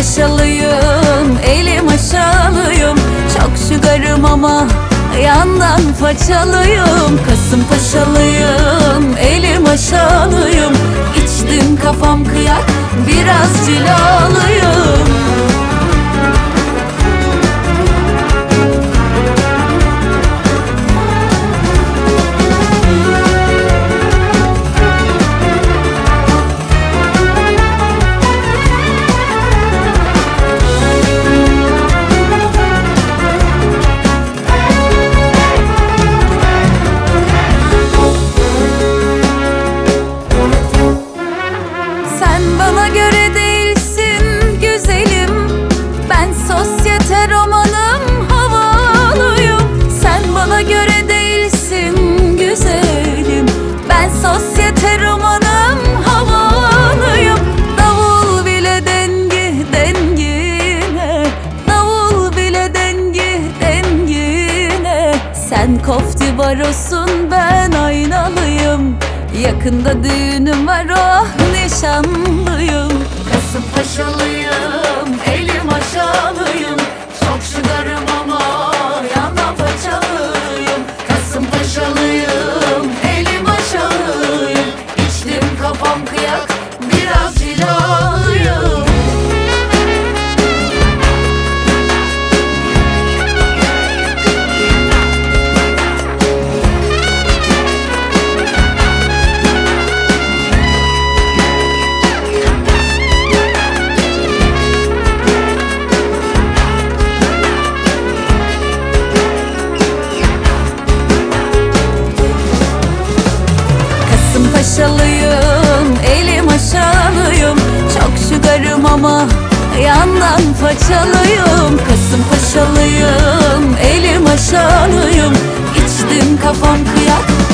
Kasımpaşalıyım, elim aşağılıyım. Çok şugarım ama yandan façalıyım. Kasımpaşalıyım, elim aşağılıyım. İçtim kafam kıyak, biraz cilalıyım. Bana göre değilsin güzelim, ben sosyete romanım, havalıyım. Sen bana göre değilsin güzelim, ben sosyete romanım, havalıyım. Davul bile dengi dengine, davul bile dengi dengine. Sen kofti barosun, ben aynalıyım. Yakında düğünüm var, oh nişanlıyım. Kasımpaşalıyım, elim aşağılıyım. Çok şugarım ama yandan paçalıyım. Kasımpaşalıyım, elim aşağılıyım. İçtim kafam kıyak, biraz cilalıyım. Kasımpaşalıyım, elim aşağılıyım. Çok şugarım ama yandan façalıyım. Kasımpaşalıyım, elim aşağılıyım. İçtim kafam kıyak,